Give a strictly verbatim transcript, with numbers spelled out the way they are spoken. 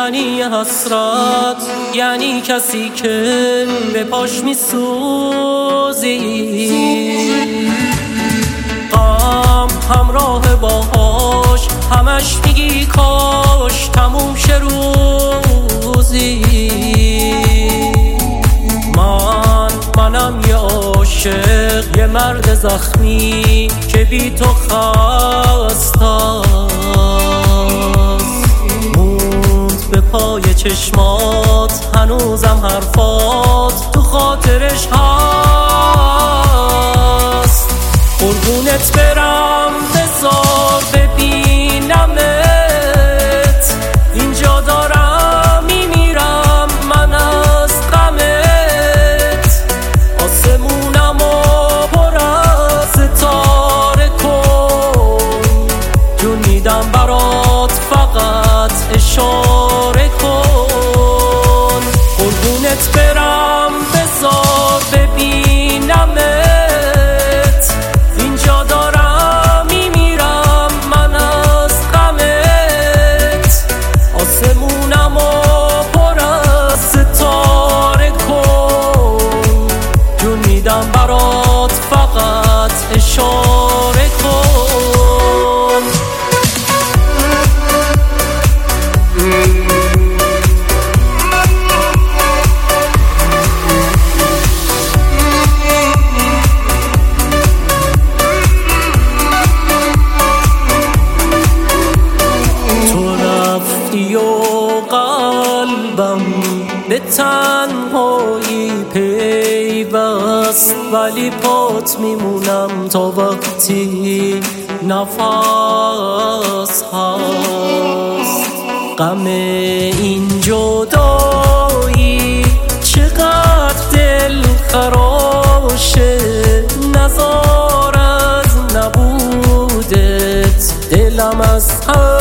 یعنی حسرت، یعنی کسی که به پاش میسوزی. غم همراه باهاش همش میگی کاش تموم شه روزی. من منم یه عاشق، یه مرد زخمی که بی تو خستست. موند به پای چشمات هنوزم حرفات تو خاطرش هست. قربونت برم بذار ببینمت، اینجا دارم میمیرم من از غمت. آسمونمو پر از ستاره کن، جون میدم برات فقط اشاره کن. قربونت برم بذار ببینمت، اینجا دارم میمیرم من از غمت. آسمونمو پر از ستاره کن، جون میدم برات فقط اشاره کن. قلبم به تنهایی پیوست، ولی پات میمونم تا وقتی نفس هست. غم این جدایی چقدر دل خراشه، نزار از نبودت دلم از هم